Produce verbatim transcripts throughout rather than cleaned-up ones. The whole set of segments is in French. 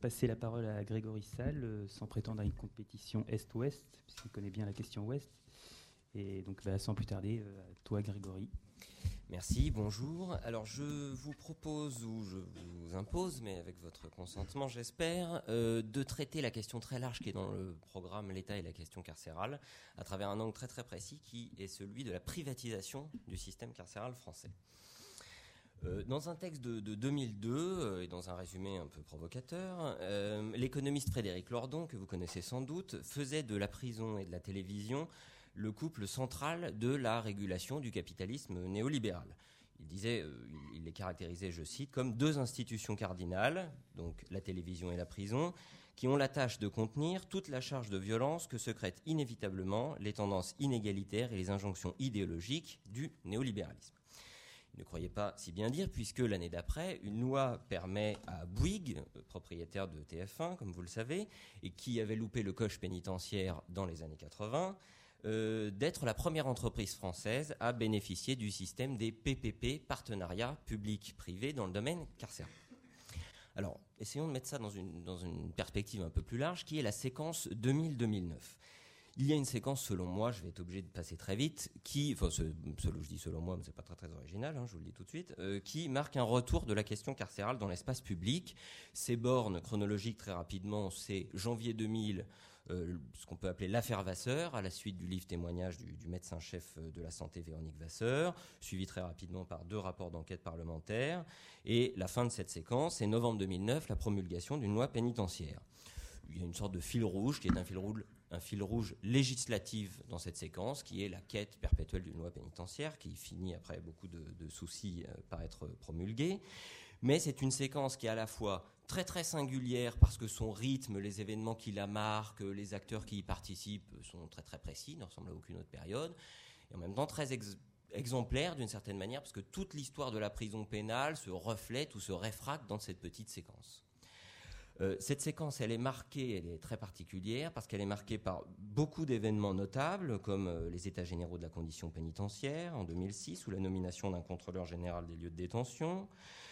passer la parole à Grégory Salles, euh, sans prétendre à une compétition Est-Ouest, puisqu'il connaît bien la question Ouest. Et donc, bah, sans plus tarder, euh, à toi, Grégory. Merci, bonjour. Alors, je vous propose, ou je vous impose, mais avec votre consentement, j'espère, euh, de traiter la question très large qui est dans le programme L'État et la question carcérale, à travers un angle très très précis qui est celui de la privatisation du système carcéral français. Euh, dans un texte de, de deux mille deux, euh, et dans un résumé un peu provocateur, euh, l'économiste Frédéric Lordon, que vous connaissez sans doute, faisait de la prison et de la télévision le couple central de la régulation du capitalisme néolibéral. Il disait, euh, il les caractérisait, je cite, comme deux institutions cardinales, donc la télévision et la prison, qui ont la tâche de contenir toute la charge de violence que secrètent inévitablement les tendances inégalitaires et les injonctions idéologiques du néolibéralisme. Ne croyez pas si bien dire, puisque l'année d'après, une loi permet à Bouygues, propriétaire de T F un, comme vous le savez, et qui avait loupé le coche pénitentiaire dans les années quatre-vingts, euh, d'être la première entreprise française à bénéficier du système des P P P, partenariats publics-privés dans le domaine carcéral. Alors, essayons de mettre ça dans une, dans une perspective un peu plus large, qui est la séquence deux mille deux mille neuf. Il y a une séquence, selon moi, je vais être obligé de passer très vite, qui, enfin, ce, ce, je dis selon moi, mais c'est pas très très original, hein, je vous le dis tout de suite, euh, qui marque un retour de la question carcérale dans l'espace public. Ces bornes chronologiques, très rapidement, c'est janvier deux mille, euh, ce qu'on peut appeler l'affaire Vasseur, à la suite du livre témoignage du, du médecin-chef de la santé Véronique Vasseur, suivi très rapidement par deux rapports d'enquête parlementaire, et la fin de cette séquence, c'est novembre deux mille neuf, la promulgation d'une loi pénitentiaire. Il y a une sorte de fil rouge qui est un fil rouge, un fil rouge législatif dans cette séquence, qui est la quête perpétuelle d'une loi pénitentiaire, qui finit après beaucoup de, de soucis euh, par être promulguée. Mais c'est une séquence qui est à la fois très très singulière parce que son rythme, les événements qui la marquent, les acteurs qui y participent sont très très précis, ne ressemblent à aucune autre période, et en même temps très ex- exemplaire d'une certaine manière, parce que toute l'histoire de la prison pénale se reflète ou se réfracte dans cette petite séquence. Euh, cette séquence, elle est marquée, elle est très particulière parce qu'elle est marquée par beaucoup d'événements notables, comme euh, les États généraux de la condition pénitentiaire en deux mille six, ou la nomination d'un contrôleur général des lieux de détention,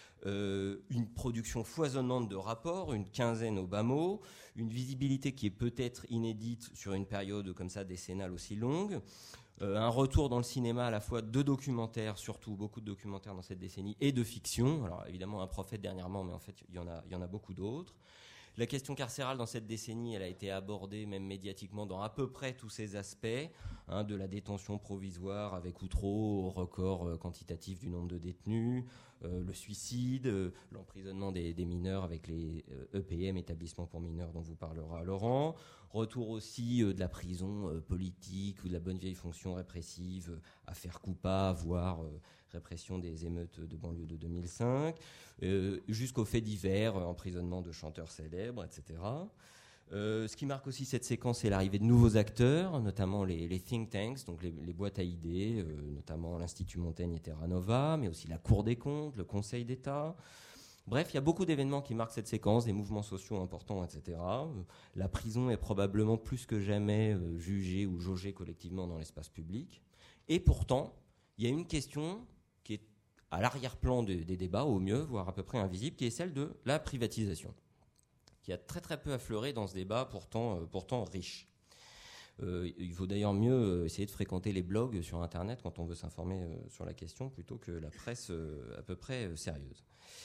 euh, une production foisonnante de rapports, une quinzaine au bas mot, une visibilité qui est peut-être inédite sur une période comme ça décennale aussi longue, Euh, un retour dans le cinéma à la fois de documentaires, surtout beaucoup de documentaires dans cette décennie, et de fiction. Alors évidemment un prophète dernièrement, mais en fait il y en a, il y en a beaucoup d'autres. La question carcérale dans cette décennie, elle a été abordée même médiatiquement dans à peu près tous ses aspects, hein, de la détention provisoire avec ou trop au record euh, quantitatif du nombre de détenus, euh, le suicide, euh, l'emprisonnement des, des mineurs avec les euh, E P M, établissements pour mineurs dont vous parlera Laurent, retour aussi euh, de la prison euh, politique ou de la bonne vieille fonction répressive, euh, affaire Coupa, voire euh, répression des émeutes de banlieue de deux mille cinq, euh, jusqu'aux faits divers, euh, emprisonnement de chanteurs célèbres, et cetera. Euh, ce qui marque aussi cette séquence, c'est l'arrivée de nouveaux acteurs, notamment les, les think tanks, donc les, les boîtes à idées, euh, notamment l'Institut Montaigne et Terra Nova, mais aussi la Cour des comptes, le Conseil d'État. Bref, il y a beaucoup d'événements qui marquent cette séquence, des mouvements sociaux importants, et cetera. Euh, la prison est probablement plus que jamais euh, jugée ou jaugée collectivement dans l'espace public. Et pourtant, il y a une question qui est à l'arrière-plan de, des débats, au mieux, voire à peu près invisible, qui est celle de la privatisation, qui a très très peu affleuré dans ce débat, pourtant, euh, pourtant riche. Euh, il vaut d'ailleurs mieux essayer de fréquenter les blogs sur Internet quand on veut s'informer euh, sur la question, plutôt que la presse euh, à peu près euh, sérieuse.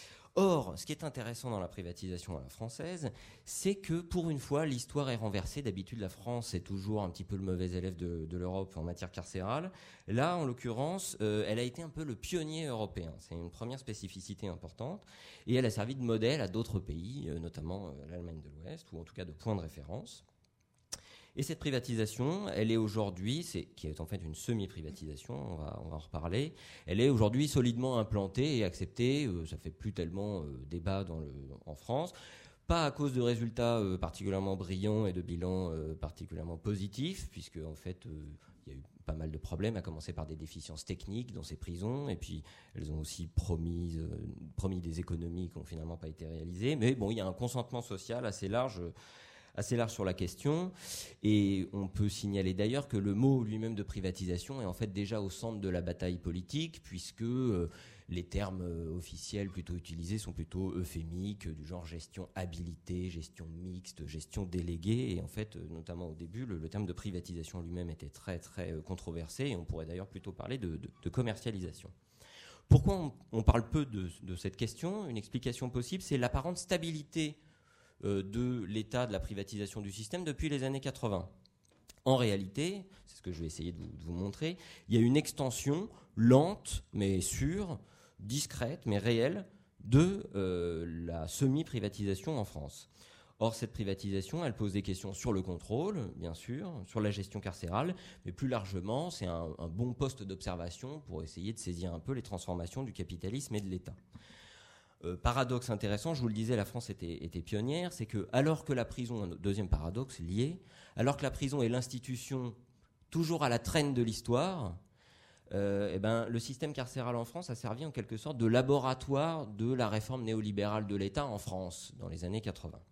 Or, ce qui est intéressant dans la privatisation à la française, c'est que pour une fois, l'histoire est renversée. D'habitude, la France est toujours un petit peu le mauvais élève de, de l'Europe en matière carcérale. Là, en l'occurrence, euh, elle a été un peu le pionnier européen. C'est une première spécificité importante. Et elle a servi de modèle à d'autres pays, euh, notamment euh, l'Allemagne de l'Ouest, ou en tout cas de point de référence. Et cette privatisation, elle est aujourd'hui, c'est, qui est en fait une semi-privatisation, on va, on va en reparler, elle est aujourd'hui solidement implantée et acceptée, euh, ça fait plus tellement euh, débat dans le, en France, pas à cause de résultats euh, particulièrement brillants et de bilans euh, particulièrement positifs, puisque en fait, euh, il y a eu pas mal de problèmes, à commencer par des déficiences techniques dans ces prisons, et puis elles ont aussi promis, euh, promis des économies qui n'ont finalement pas été réalisées, mais bon, il y a un consentement social assez large, euh, assez large sur la question, et on peut signaler d'ailleurs que le mot lui-même de privatisation est en fait déjà au centre de la bataille politique, puisque euh, les termes euh, officiels plutôt utilisés sont plutôt euphémiques, du genre gestion habilitée, gestion mixte, gestion déléguée. Et en fait, euh, notamment au début, le, le terme de privatisation lui-même était très très euh, controversé. Et on pourrait d'ailleurs plutôt parler de, de, de commercialisation. Pourquoi on, on parle peu de, de cette question ? Une explication possible, c'est l'apparente stabilité euh, de l'état de la privatisation du système depuis les années quatre-vingts. En réalité, c'est ce que je vais essayer de vous, de vous montrer, il y a une extension lente mais sûre, discrète mais réelle de euh, la semi-privatisation en France. Or, cette privatisation, elle pose des questions sur le contrôle, bien sûr, sur la gestion carcérale, mais plus largement, c'est un, un bon poste d'observation pour essayer de saisir un peu les transformations du capitalisme et de l'État. Euh, paradoxe intéressant, je vous le disais, la France était, était pionnière, c'est que alors que la prison, un deuxième paradoxe lié, alors que la prison est l'institution toujours à la traîne de l'histoire, euh, eh ben, le système carcéral en France a servi en quelque sorte de laboratoire de la réforme néolibérale de l'État en France dans les années quatre-vingts.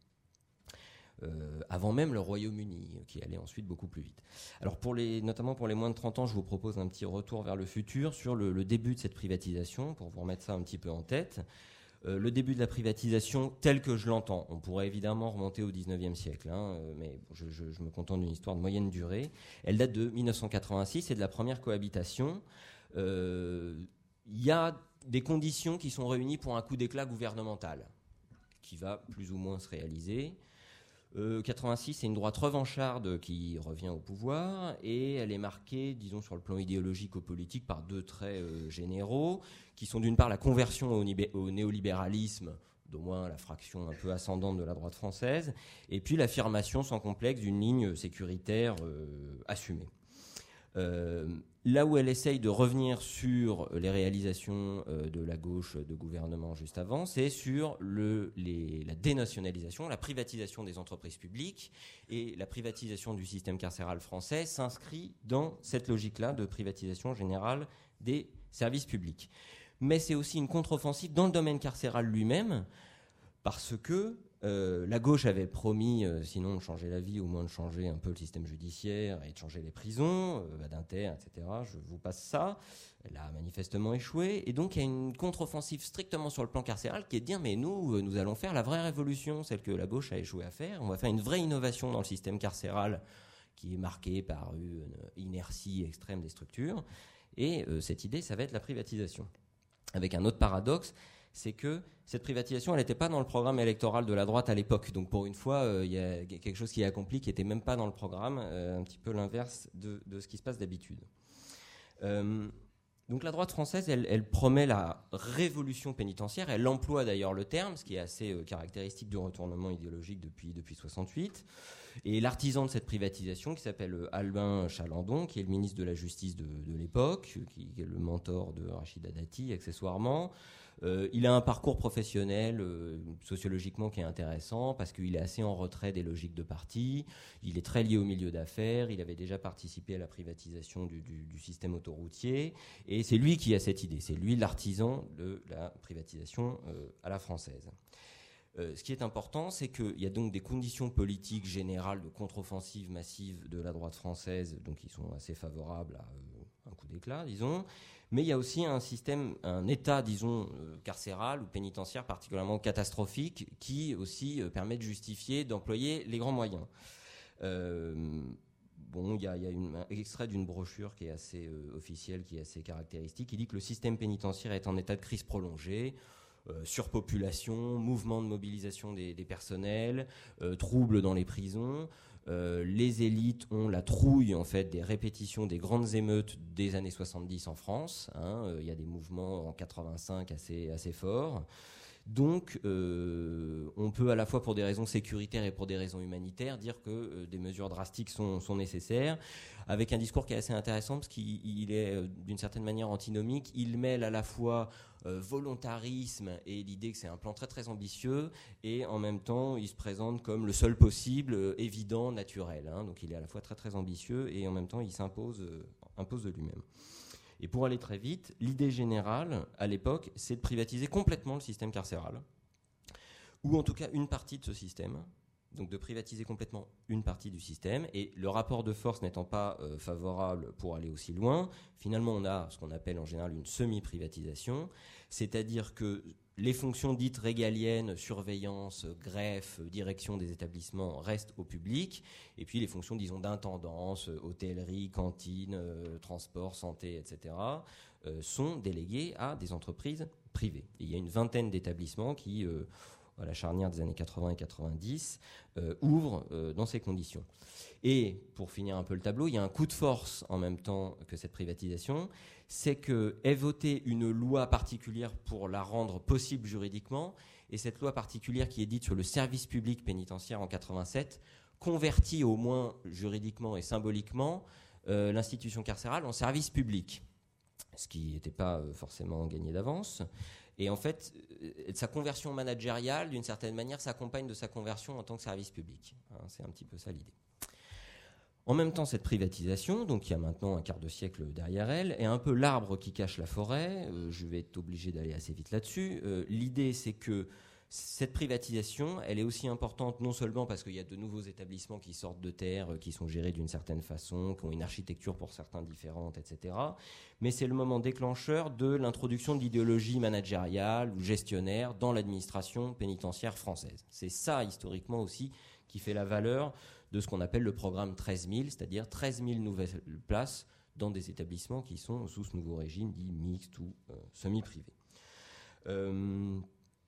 Euh, avant même le Royaume-Uni, qui allait ensuite beaucoup plus vite. Alors, pour les, notamment pour les moins de trente ans, je vous propose un petit retour vers le futur sur le, le début de cette privatisation, pour vous remettre ça un petit peu en tête. Euh, le début de la privatisation tel que je l'entends. On pourrait évidemment remonter au dix-neuvième siècle, hein, mais je, je, je me contente d'une histoire de moyenne durée. Elle date de mille neuf cent quatre-vingt-six et de la première cohabitation. Il euh, y a des conditions qui sont réunies pour un coup d'éclat gouvernemental, qui va plus ou moins se réaliser. Euh, quatre-vingt-six, c'est une droite revancharde qui revient au pouvoir et elle est marquée, disons, sur le plan idéologico-politique par deux traits euh, généraux qui sont d'une part la conversion au, nibé- au néolibéralisme, d'au moins la fraction un peu ascendante de la droite française, et puis l'affirmation sans complexe d'une ligne sécuritaire euh, assumée. Euh, là où elle essaye de revenir sur les réalisations euh, de la gauche de gouvernement juste avant, c'est sur le, les, la dénationalisation, la privatisation des entreprises publiques, et la privatisation du système carcéral français s'inscrit dans cette logique-là de privatisation générale des services publics. Mais c'est aussi une contre-offensive dans le domaine carcéral lui-même, parce que Euh, la gauche avait promis, euh, sinon de changer la vie, au moins de changer un peu le système judiciaire et de changer les prisons, euh, Badinter, et cetera. Je vous passe ça. Elle a manifestement échoué. Et donc, il y a une contre-offensive strictement sur le plan carcéral qui est de dire, mais nous, euh, nous allons faire la vraie révolution, celle que la gauche a échoué à faire. On va faire une vraie innovation dans le système carcéral qui est marqué par une inertie extrême des structures. Et euh, cette idée, ça va être la privatisation. Avec un autre paradoxe, c'est que cette privatisation, elle n'était pas dans le programme électoral de la droite à l'époque. Donc pour une fois, il euh, y a quelque chose qui est accompli qui n'était même pas dans le programme, euh, un petit peu l'inverse de, de ce qui se passe d'habitude. Euh, donc la droite française, elle, elle promet la révolution pénitentiaire. Elle emploie d'ailleurs le terme, ce qui est assez euh, caractéristique du retournement idéologique depuis, depuis soixante-huit. Et l'artisan de cette privatisation, qui s'appelle Albin Chalandon, qui est le ministre de la Justice de, de l'époque, qui est le mentor de Rachida Dati, accessoirement. Euh, il a un parcours professionnel euh, sociologiquement qui est intéressant parce qu'il est assez en retrait des logiques de parti. Il est très lié au milieu d'affaires. Il avait déjà participé à la privatisation du, du, du système autoroutier. Et c'est lui qui a cette idée. C'est lui l'artisan de la privatisation euh, à la française. Euh, ce qui est important, c'est qu'il y a donc des conditions politiques générales de contre-offensive massive de la droite française, donc qui sont assez favorables à euh, un coup d'éclat, disons. Mais il y a aussi un système, un état, disons, euh, carcéral ou pénitentiaire particulièrement catastrophique qui aussi euh, permet de justifier d'employer les grands moyens. Euh, bon, il y a, y a une, un extrait d'une brochure qui est assez euh, officielle, qui est assez caractéristique, qui dit que le système pénitentiaire est en état de crise prolongée. Euh, surpopulation, mouvement de mobilisation des, des personnels, euh, troubles dans les prisons. Euh, les élites ont la trouille en fait des répétitions des grandes émeutes des années soixante-dix en France. Hein. Euh, il y a des mouvements en quatre-vingt-cinq assez, assez forts. Donc, euh, on peut à la fois pour des raisons sécuritaires et pour des raisons humanitaires dire que euh, des mesures drastiques sont, sont nécessaires, avec un discours qui est assez intéressant parce qu'il il est euh, d'une certaine manière antinomique. Il mêle à la fois euh, volontarisme et l'idée que c'est un plan très très ambitieux, et en même temps, il se présente comme le seul possible, euh, évident, naturel. Hein. Donc, il est à la fois très très ambitieux et en même temps, il s'impose euh, impose de lui-même. Et pour aller très vite, l'idée générale, à l'époque, c'est de privatiser complètement le système carcéral, ou en tout cas une partie de ce système, donc de privatiser complètement une partie du système, et le rapport de force n'étant pas euh, favorable pour aller aussi loin, finalement on a ce qu'on appelle en général une semi-privatisation, c'est-à-dire que les fonctions dites régaliennes, surveillance, greffe, direction des établissements restent au public, et puis les fonctions, disons, d'intendance, hôtellerie, cantine, euh, transport, santé, et cetera, euh, sont déléguées à des entreprises privées. Et il y a une vingtaine d'établissements qui, euh, à la charnière des années quatre-vingts et quatre-vingt-dix, euh, ouvrent euh, dans ces conditions. Et pour finir un peu le tableau, il y a un coup de force en même temps que cette privatisation, c'est qu'est votée une loi particulière pour la rendre possible juridiquement, et cette loi particulière qui est dite sur le service public pénitentiaire en quatre-vingt-sept convertit au moins juridiquement et symboliquement euh, l'institution carcérale en service public, ce qui n'était pas euh, forcément gagné d'avance. Et en fait, euh, sa conversion managériale, d'une certaine manière, s'accompagne de sa conversion en tant que service public. Hein, c'est un petit peu ça l'idée. En même temps, cette privatisation, donc il y a maintenant un quart de siècle derrière elle, est un peu l'arbre qui cache la forêt. Euh, je vais être obligé d'aller assez vite là-dessus. Euh, l'idée, c'est que cette privatisation, elle est aussi importante non seulement parce qu'il y a de nouveaux établissements qui sortent de terre, euh, qui sont gérés d'une certaine façon, qui ont une architecture pour certains différente, et cetera, mais c'est le moment déclencheur de l'introduction d'idéologie managériale ou gestionnaire dans l'administration pénitentiaire française. C'est ça, historiquement aussi, qui fait la valeur de ce qu'on appelle le programme treize mille, c'est-à-dire treize mille nouvelles places dans des établissements qui sont sous ce nouveau régime dit mixte ou euh, semi-privé. Euh,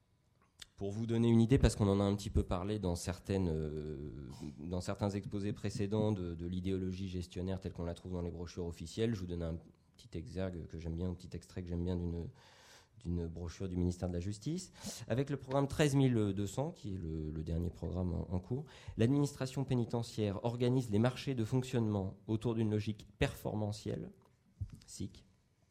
pour vous donner une idée, parce qu'on en a un petit peu parlé dans, certaines, euh, dans certains exposés précédents de, de l'idéologie gestionnaire telle qu'on la trouve dans les brochures officielles, je vous donne un petit exergue que j'aime bien, un petit extrait que j'aime bien d'une d'une brochure du ministère de la Justice. Avec le programme treize mille deux cents, qui est le, le dernier programme en, en cours, l'administration pénitentiaire organise les marchés de fonctionnement autour d'une logique performantielle, S I C,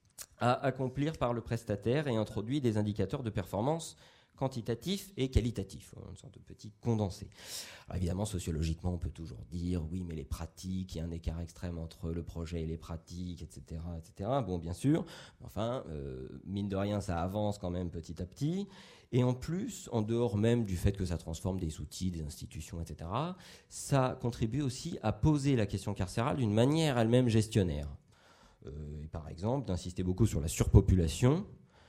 à accomplir par le prestataire et introduit des indicateurs de performance quantitatif et qualitatif, une sorte de petit condensé. Alors évidemment, sociologiquement, on peut toujours dire oui, mais les pratiques, il y a un écart extrême entre le projet et les pratiques, et cetera, et cetera. Bon, bien sûr, enfin, euh, mine de rien, ça avance quand même petit à petit. Et en plus, en dehors même du fait que ça transforme des outils, des institutions, et cetera, ça contribue aussi à poser la question carcérale d'une manière elle-même gestionnaire. Euh, et par exemple, d'insister beaucoup sur la surpopulation,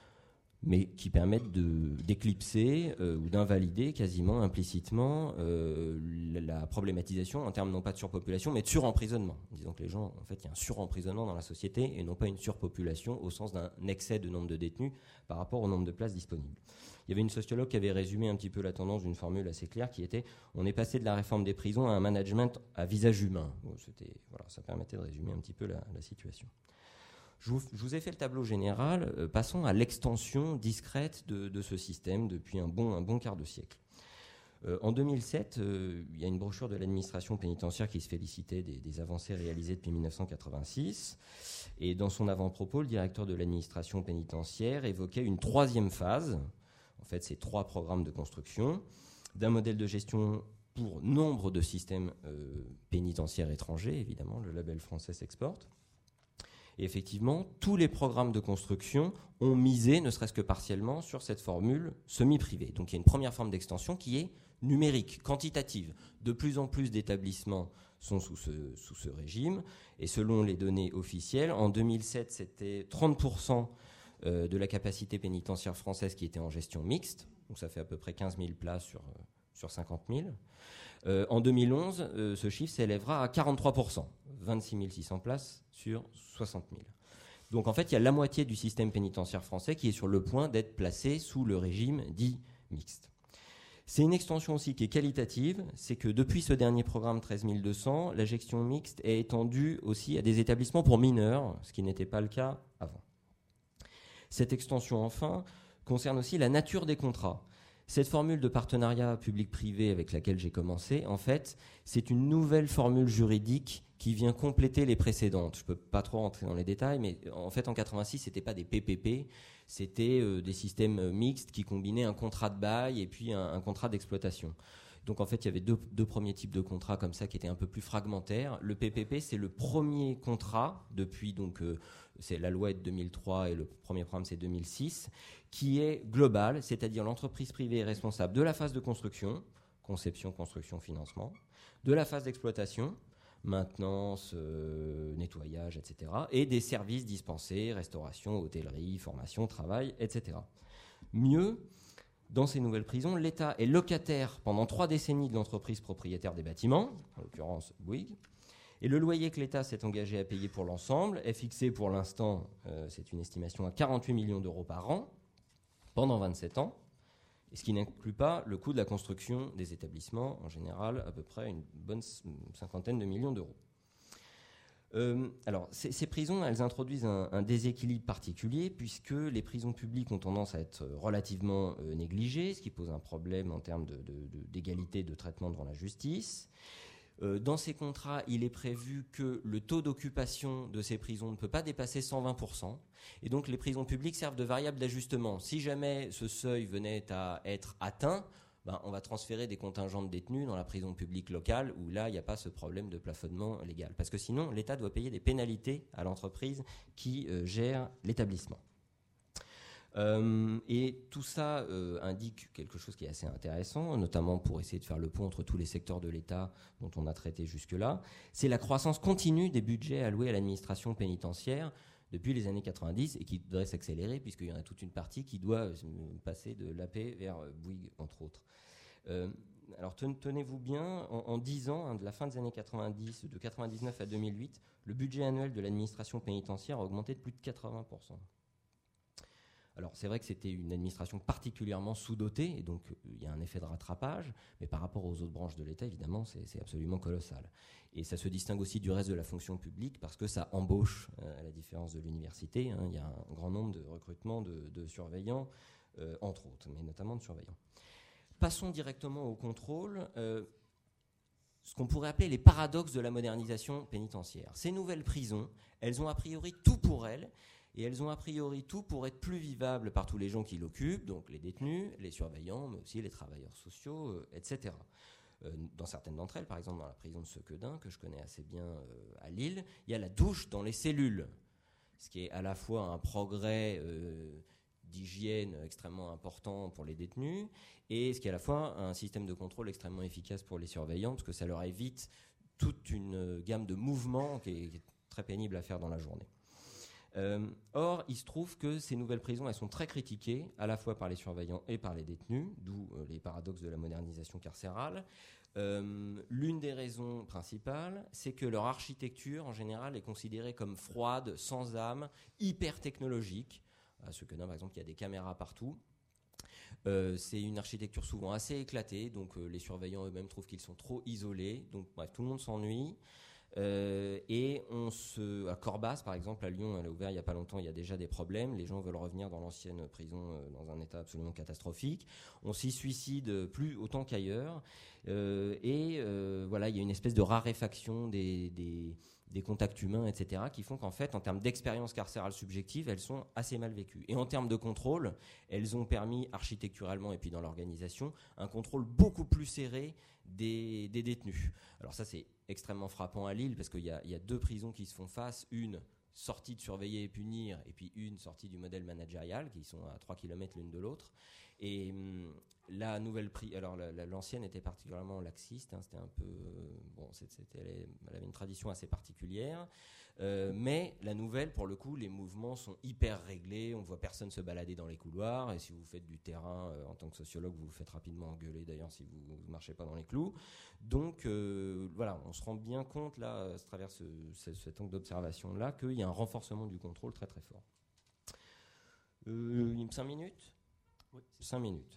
mais qui permettent de, d'éclipser euh, ou d'invalider quasiment implicitement euh, la, la problématisation en termes non pas de surpopulation, mais de suremprisonnement. Disons que les gens, en fait, il y a un suremprisonnement dans la société et non pas une surpopulation au sens d'un excès de nombre de détenus par rapport au nombre de places disponibles. Il y avait une sociologue qui avait résumé un petit peu la tendance d'une formule assez claire qui était « on est passé de la réforme des prisons à un management à visage humain ». Bon, c'était, voilà, ça permettait de résumer un petit peu la, la situation. Je vous, je vous ai fait le tableau général. Euh, passons à l'extension discrète de, de ce système depuis un bon, un bon quart de siècle. Euh, en deux mille sept, euh, il y a une brochure de l'administration pénitentiaire qui se félicitait des, des avancées réalisées depuis mille neuf cent quatre-vingt-six. Et dans son avant-propos, le directeur de l'administration pénitentiaire évoquait une troisième phase. En fait, c'est trois programmes de construction d'un modèle de gestion pour nombre de systèmes euh, pénitentiaires étrangers. Évidemment, le label français s'exporte. Et effectivement, tous les programmes de construction ont misé, ne serait-ce que partiellement, sur cette formule semi-privée. Donc il y a une première forme d'extension qui est numérique, quantitative. De plus en plus d'établissements sont sous ce, sous ce régime. Et selon les données officielles, en deux mille sept, c'était trente pour cent de la capacité pénitentiaire française qui était en gestion mixte. Donc ça fait à peu près quinze mille places sur, sur cinquante mille. Euh, en deux mille onze, euh, ce chiffre s'élèvera à quarante-trois pour cent, vingt-six mille six cents places sur soixante mille. Donc en fait, il y a la moitié du système pénitentiaire français qui est sur le point d'être placé sous le régime dit mixte. C'est une extension aussi qui est qualitative, c'est que depuis ce dernier programme treize mille deux cents, la gestion mixte est étendue aussi à des établissements pour mineurs, ce qui n'était pas le cas avant. Cette extension, enfin, concerne aussi la nature des contrats. Cette formule de partenariat public-privé avec laquelle j'ai commencé, en fait, c'est une nouvelle formule juridique qui vient compléter les précédentes. Je ne peux pas trop rentrer dans les détails, mais en fait, en quatre-vingt-six, ce n'était pas des P P P, c'était euh, des systèmes mixtes qui combinaient un contrat de bail et puis un, un contrat d'exploitation. Donc en fait, il y avait deux, deux premiers types de contrats comme ça qui étaient un peu plus fragmentaires. Le P P P, c'est le premier contrat depuis, donc, euh, c'est la loi est de deux mille trois et le premier programme c'est deux mille six, qui est global, c'est-à-dire l'entreprise privée est responsable de la phase de construction, conception, construction, financement, de la phase d'exploitation, maintenance, euh, nettoyage, et cetera, et des services dispensés, restauration, hôtellerie, formation, travail, et cetera. Mieux, dans ces nouvelles prisons, l'État est locataire pendant trois décennies de l'entreprise propriétaire des bâtiments, en l'occurrence Bouygues, et le loyer que l'État s'est engagé à payer pour l'ensemble est fixé pour l'instant, euh, c'est une estimation à quarante-huit millions d'euros par an, pendant vingt-sept ans, et ce qui n'inclut pas le coût de la construction des établissements, en général à peu près une bonne cinquantaine de millions d'euros. Euh, alors, ces, ces prisons, elles introduisent un, un déséquilibre particulier puisque les prisons publiques ont tendance à être relativement euh, négligées, ce qui pose un problème en termes de, de, de, d'égalité de traitement devant la justice. Euh, dans ces contrats, il est prévu que le taux d'occupation de ces prisons ne peut pas dépasser cent vingt pour cent. Et donc, les prisons publiques servent de variable d'ajustement. Si jamais ce seuil venait à être atteint, ben, on va transférer des contingents de détenus dans la prison publique locale où là, il n'y a pas ce problème de plafonnement légal. Parce que sinon, l'État doit payer des pénalités à l'entreprise qui euh, gère l'établissement. Euh, et tout ça euh, indique quelque chose qui est assez intéressant, notamment pour essayer de faire le pont entre tous les secteurs de l'État dont on a traité jusque-là. C'est la croissance continue des budgets alloués à l'administration pénitentiaire depuis les années quatre-vingt-dix et qui devrait s'accélérer puisqu'il y en a toute une partie qui doit euh, passer de l'A P vers euh, Bouygues, entre autres. Euh, alors tenez-vous bien, en, en dix ans, hein, de la fin des années quatre-vingt-dix, de quatre-vingt-dix-neuf à deux mille huit, le budget annuel de l'administration pénitentiaire a augmenté de plus de quatre-vingts pour cent. Alors c'est vrai que c'était une administration particulièrement sous-dotée, et donc il euh, y a un effet de rattrapage, mais par rapport aux autres branches de l'État, évidemment, c'est, c'est absolument colossal. Et ça se distingue aussi du reste de la fonction publique, parce que ça embauche, euh, à la différence de l'université. Hein, il y a un grand nombre de recrutements de, de surveillants, euh, entre autres, mais notamment de surveillants. Passons directement au contrôle. Euh, ce qu'on pourrait appeler les paradoxes de la modernisation pénitentiaire. Ces nouvelles prisons, elles ont a priori tout pour elles, et elles ont a priori tout pour être plus vivables par tous les gens qui l'occupent, donc les détenus, les surveillants, mais aussi les travailleurs sociaux, euh, et cetera. Euh, dans certaines d'entre elles, par exemple dans la prison de Sequedin, que je connais assez bien euh, à Lille, il y a la douche dans les cellules, ce qui est à la fois un progrès euh, d'hygiène extrêmement important pour les détenus, et ce qui est à la fois un système de contrôle extrêmement efficace pour les surveillants, parce que ça leur évite toute une gamme de mouvements qui est, qui est très pénible à faire dans la journée. Euh, or, il se trouve que ces nouvelles prisons, elles sont très critiquées, à la fois par les surveillants et par les détenus, d'où euh, les paradoxes de la modernisation carcérale. Euh, l'une des raisons principales, c'est que leur architecture, en général, est considérée comme froide, sans âme, hyper technologique. À Sequedin, par exemple, il y a des caméras partout. Euh, c'est une architecture souvent assez éclatée, donc euh, les surveillants eux-mêmes trouvent qu'ils sont trop isolés. Donc, bref, tout le monde s'ennuie. Euh, et on se, à Corbas par exemple, à Lyon, elle a ouvert il n'y a pas longtemps, il y a déjà des problèmes, les gens veulent revenir dans l'ancienne prison euh, dans un état absolument catastrophique, on s'y suicide plus autant qu'ailleurs, euh, et euh, voilà, il y a une espèce de raréfaction des, des, des contacts humains, et cetera, qui font qu'en fait, en termes d'expérience carcérale subjective, elles sont assez mal vécues. Et en termes de contrôle, elles ont permis architecturalement et puis dans l'organisation un contrôle beaucoup plus serré des, des détenus. Alors ça, c'est extrêmement frappant à Lille parce qu'il y a, il y a deux prisons qui se font face, une sortie de surveiller et punir et puis une sortie du modèle managérial qui sont à trois kilomètres l'une de l'autre. Et hum, la nouvelle pri- alors la, la, l'ancienne était particulièrement laxiste, hein, c'était un peu euh, bon, c'était, c'était, elle avait une tradition assez particulière. Euh, mais la nouvelle, pour le coup, les mouvements sont hyper réglés, on ne voit personne se balader dans les couloirs, et si vous faites du terrain euh, en tant que sociologue, vous vous faites rapidement engueuler d'ailleurs si vous ne marchez pas dans les clous. Donc euh, voilà, on se rend bien compte là, à travers ce, ce, cet angle d'observation-là, qu'il y a un renforcement du contrôle très très fort. Euh, il me cinq minutes Oui. cinq minutes.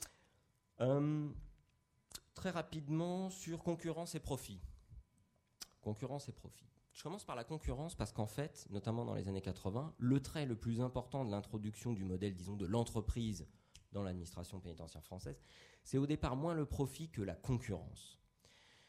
Euh, très rapidement sur concurrence et profit. Concurrence et profit. Je commence par la concurrence parce qu'en fait, notamment dans les années quatre-vingts, le trait le plus important de l'introduction du modèle, disons, de l'entreprise dans l'administration pénitentiaire française, c'est au départ moins le profit que la concurrence. Pourquoi ?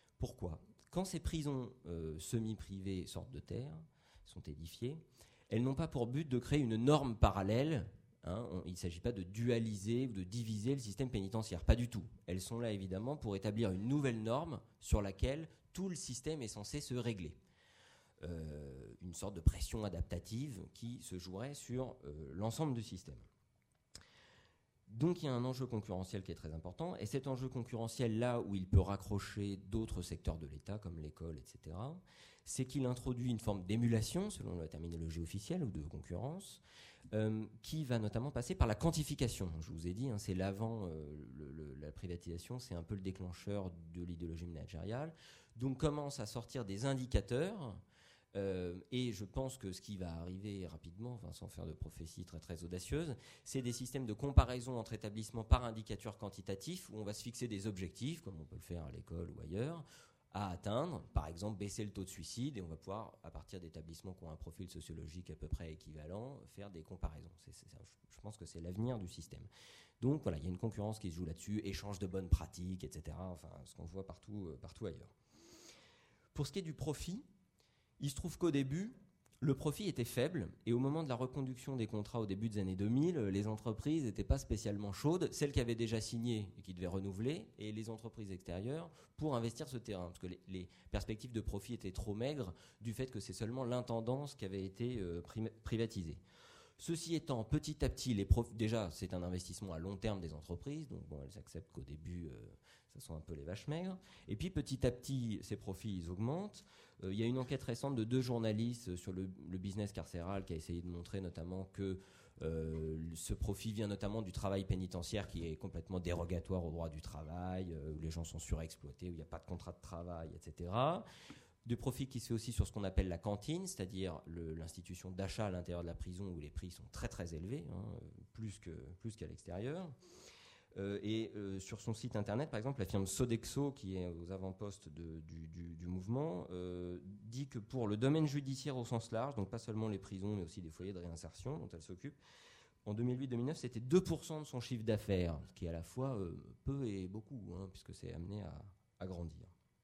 Quand ces prisons euh, semi-privées sortent de terre, sont édifiées, elles n'ont pas pour but de créer une norme parallèle. Hein, on, il ne s'agit pas de dualiser ou de diviser le système pénitentiaire, pas du tout. Elles sont là évidemment pour établir une nouvelle norme sur laquelle tout le système est censé se régler. Euh, une sorte de pression adaptative qui se jouerait sur euh, l'ensemble du système. Donc il y a un enjeu concurrentiel qui est très important, et cet enjeu concurrentiel, là où il peut raccrocher d'autres secteurs de l'État, comme l'école, et cetera, c'est qu'il introduit une forme d'émulation, selon la terminologie officielle, ou de concurrence, euh, qui va notamment passer par la quantification. Je vous ai dit, hein, c'est l'avant, euh, le, le, la privatisation, c'est un peu le déclencheur de l'idéologie managériale. Donc commencent à sortir des indicateurs. Euh, et je pense que ce qui va arriver rapidement, enfin, sans faire de prophétie très très audacieuse, c'est des systèmes de comparaison entre établissements par indicateur quantitatif où on va se fixer des objectifs, comme on peut le faire à l'école ou ailleurs, à atteindre, par exemple baisser le taux de suicide, et on va pouvoir, à partir d'établissements qui ont un profil sociologique à peu près équivalent, faire des comparaisons. C'est, c'est, je pense que c'est l'avenir du système. Donc voilà, il y a une concurrence qui se joue là-dessus, échange de bonnes pratiques, et cetera. Enfin, ce qu'on voit partout, euh, partout ailleurs. Pour ce qui est du profit, il se trouve qu'au début, le profit était faible, et au moment de la reconduction des contrats au début des années deux mille, les entreprises n'étaient pas spécialement chaudes, celles qui avaient déjà signé et qui devaient renouveler, et les entreprises extérieures pour investir ce terrain, parce que les, les perspectives de profit étaient trop maigres du fait que c'est seulement l'intendance qui avait été euh, privatisée. Ceci étant, petit à petit, les prof... déjà c'est un investissement à long terme des entreprises, donc bon, elles acceptent qu'au début, euh, ça sont un peu les vaches maigres, et puis petit à petit, ces profits ils augmentent. Il y a une enquête récente de deux journalistes sur le, le business carcéral qui a essayé de montrer notamment que euh, ce profit vient notamment du travail pénitentiaire qui est complètement dérogatoire au droit du travail, euh, où les gens sont surexploités, où il n'y a pas de contrat de travail, et cetera. Du profit qui se fait aussi sur ce qu'on appelle la cantine, c'est-à-dire le, l'institution d'achat à l'intérieur de la prison où les prix sont très très élevés, hein, plus, que, plus qu'à l'extérieur. Euh, et euh, sur son site internet, par exemple, la firme Sodexo, qui est aux avant-postes de, du, du, du mouvement, euh, dit que pour le domaine judiciaire au sens large, donc pas seulement les prisons, mais aussi des foyers de réinsertion dont elle s'occupe, en deux mille huit deux mille neuf, c'était deux pour cent de son chiffre d'affaires, ce qui est à la fois euh, peu et beaucoup, hein, puisque c'est amené à, à grandir.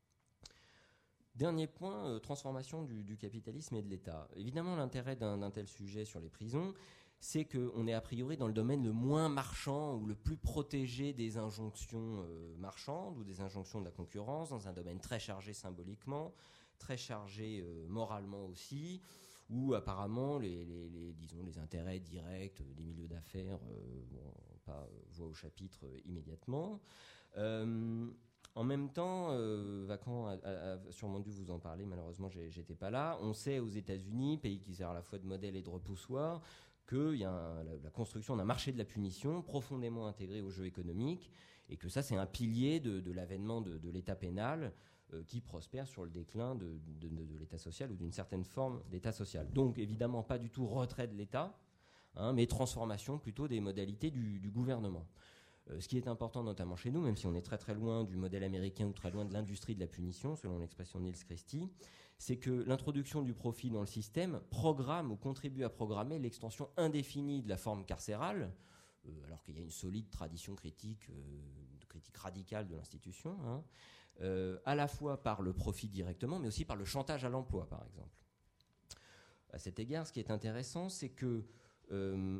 Dernier point, euh, transformation du, du capitalisme et de l'État. Évidemment, l'intérêt d'un, d'un tel sujet sur les prisons, c'est qu'on est a priori dans le domaine le moins marchand ou le plus protégé des injonctions euh, marchandes ou des injonctions de la concurrence, dans un domaine très chargé symboliquement, très chargé euh, moralement aussi, où apparemment les, les, les, disons, les intérêts directs des milieux d'affaires euh, bon, pas euh, voient au chapitre euh, immédiatement. Euh, En même temps, euh, Vacan a, a, a sûrement dû vous en parler, malheureusement j'étais pas là. On sait aux États-Unis, pays qui sert à la fois de modèle et de repoussoir, qu'il y a un, la, la construction d'un marché de la punition profondément intégré au jeu économique, et que ça c'est un pilier de, de l'avènement de, de l'État pénal euh, qui prospère sur le déclin de, de, de, de l'État social ou d'une certaine forme d'État social. Donc évidemment pas du tout retrait de l'État, hein, mais transformation plutôt des modalités du, du gouvernement. Euh, ce qui est important notamment chez nous, même si on est très très loin du modèle américain ou très loin de l'industrie de la punition, selon l'expression de Niels Christie, c'est que l'introduction du profit dans le système programme ou contribue à programmer l'extension indéfinie de la forme carcérale, euh, alors qu'il y a une solide tradition critique, euh, de critique radicale de l'institution, hein, euh, à la fois par le profit directement, mais aussi par le chantage à l'emploi, par exemple. À cet égard, ce qui est intéressant, c'est que euh,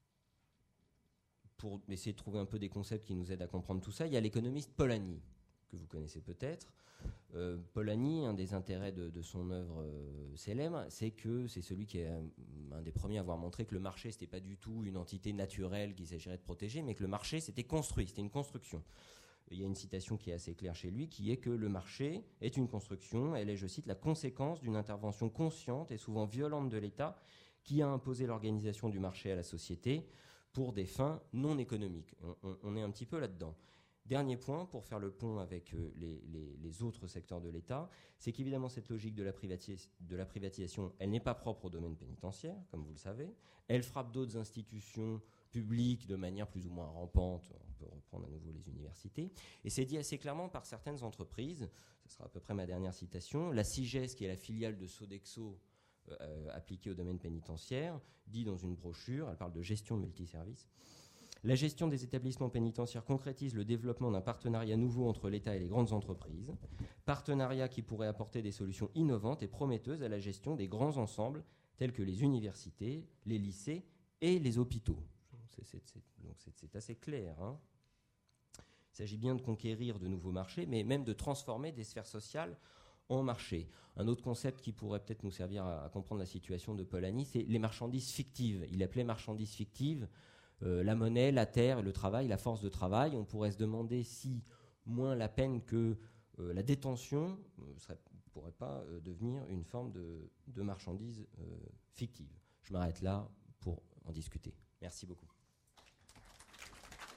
pour essayer de trouver un peu des concepts qui nous aident à comprendre tout ça, il y a l'économiste Polanyi, que vous connaissez peut-être. Euh, Polanyi, un des intérêts de, de son œuvre euh, célèbre, c'est que c'est celui qui est un, un des premiers à avoir montré que le marché, c'était pas du tout une entité naturelle qu'il s'agirait de protéger, mais que le marché, c'était construit, c'était une construction. Il y a une citation qui est assez claire chez lui, qui est que le marché est une construction, elle est, je cite, la conséquence d'une intervention consciente et souvent violente de l'État qui a imposé l'organisation du marché à la société pour des fins non économiques. On, on, on est un petit peu là-dedans. Dernier point, pour faire le pont avec euh, les, les, les autres secteurs de l'État, c'est qu'évidemment cette logique de la, privatis- de la privatisation, elle n'est pas propre au domaine pénitentiaire, comme vous le savez. Elle frappe d'autres institutions publiques de manière plus ou moins rampante. On peut reprendre à nouveau les universités. Et c'est dit assez clairement par certaines entreprises, ce sera à peu près ma dernière citation, la CIGES, qui est la filiale de Sodexo, euh, appliquée au domaine pénitentiaire, dit dans une brochure, elle parle de gestion multiservice. La gestion des établissements pénitentiaires concrétise le développement d'un partenariat nouveau entre l'État et les grandes entreprises, partenariat qui pourrait apporter des solutions innovantes et prometteuses à la gestion des grands ensembles tels que les universités, les lycées et les hôpitaux. C'est, c'est, c'est, donc c'est, c'est assez clair, hein. Il s'agit bien de conquérir de nouveaux marchés, mais même de transformer des sphères sociales en marchés. Un autre concept qui pourrait peut-être nous servir à, à comprendre la situation de Polanyi, c'est les marchandises fictives. Il appelait marchandises fictives euh, la monnaie, la terre, le travail, la force de travail. On pourrait se demander si moins la peine que euh, la détention ne euh, pourrait pas euh, devenir une forme de, de marchandise euh, fictive. Je m'arrête là pour en discuter. Merci beaucoup.